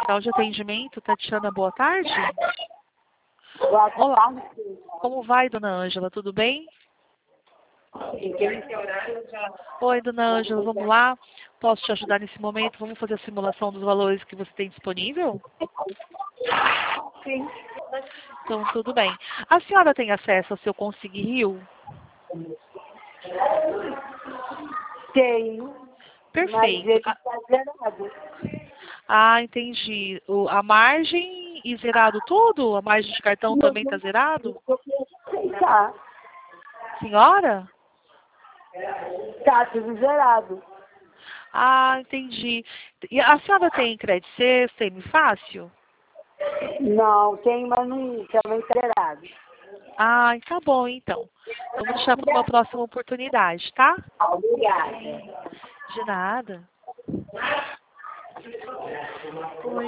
Central de Atendimento. Tatiana, boa tarde. Boa Olá. tarde. Como vai, dona Ângela? Tudo bem? Oi, dona Ângela, vamos lá? Posso te ajudar nesse momento? Vamos fazer a simulação dos valores que você tem disponível? Sim. Então, tudo bem. A senhora tem acesso ao seu Consig Rio? Tenho, mas Perfeito. ele está zerado. Ah, entendi. A margem e zerado tudo? A margem de cartão também está zerado? Tá. Senhora? Tá tudo zerado. Ah, entendi. E a senhora tem crédito C, semi-fácil? Não, tem, mas não, também está zerado. Ah, tá bom, então. Vamos deixar para uma próxima oportunidade, tá? Obrigada. De nada. Oi.